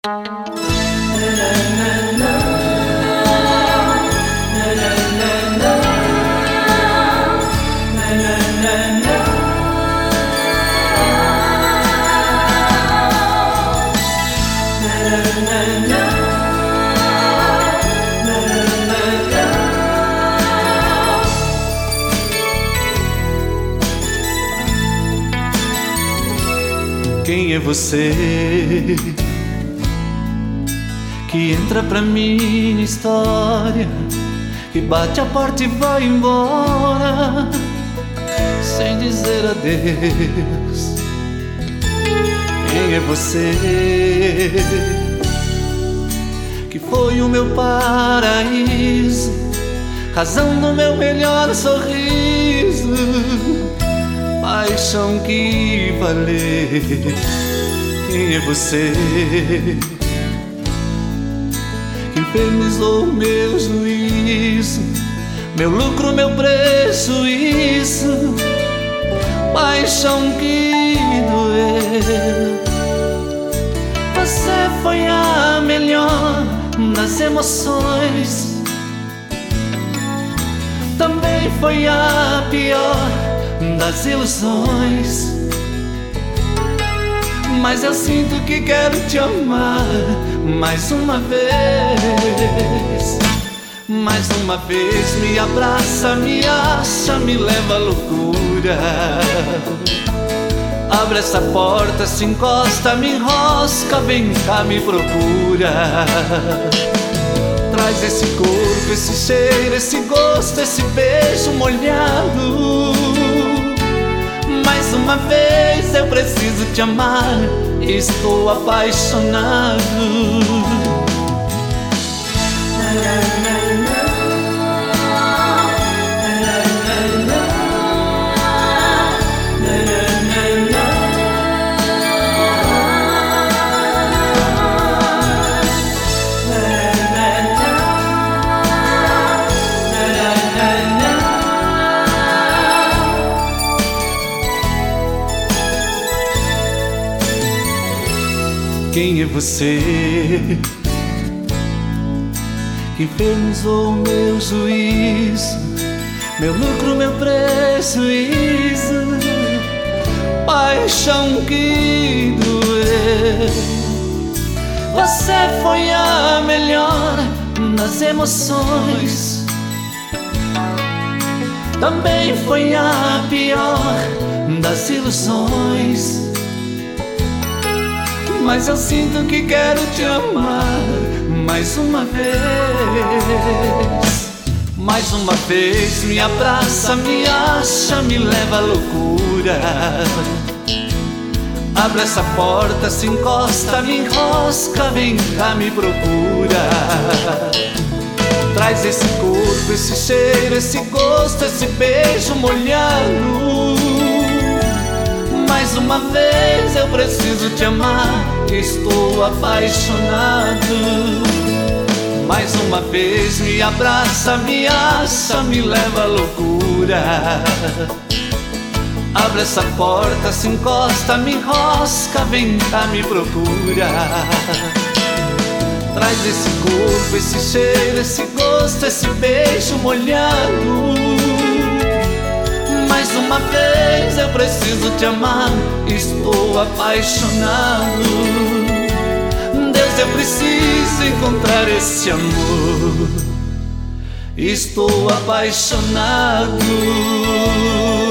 Quem é você que entra pra minha história, que bate a porta e vai embora sem dizer adeus? Quem é você que foi o meu paraíso, razão do meu melhor sorriso, paixão que valeu? Quem é você que infernizou meu juízo, meu lucro, meu prejuízo, paixão que doeu? Você foi a melhor das emoções, também foi a pior das ilusões, mas eu sinto que quero te amar mais uma vez. Mais uma vez me abraça, me acha, me leva à loucura. Abre essa porta, se encosta, me enrosca, vem cá, me procura. Traz esse corpo, esse cheiro, esse gosto, esse beijo molhado. Mais uma vez eu preciso te amar, estou apaixonado. Quem é você que infernizou meu juízo, meu lucro, meu prejuízo, paixão que doeu? Você foi a melhor das emoções, também foi a pior das ilusões, mas eu sinto que quero te amar mais uma vez. Mais uma vez me abraça, me acha, me leva à loucura. Abre essa porta, se encosta, me enrosca, vem cá, me procura. Traz esse corpo, esse cheiro, esse gosto, esse beijo molhado. Mais uma vez eu preciso te amar, estou apaixonado. Mais uma vez me abraça, me acha, me leva à loucura. Abre essa porta, se encosta, me enrosca, vem cá, me procura. Traz esse corpo, esse cheiro, esse gosto, esse beijo molhado. Mais uma vez eu preciso te amar, estou apaixonado. Deus, eu preciso encontrar esse amor, estou apaixonado.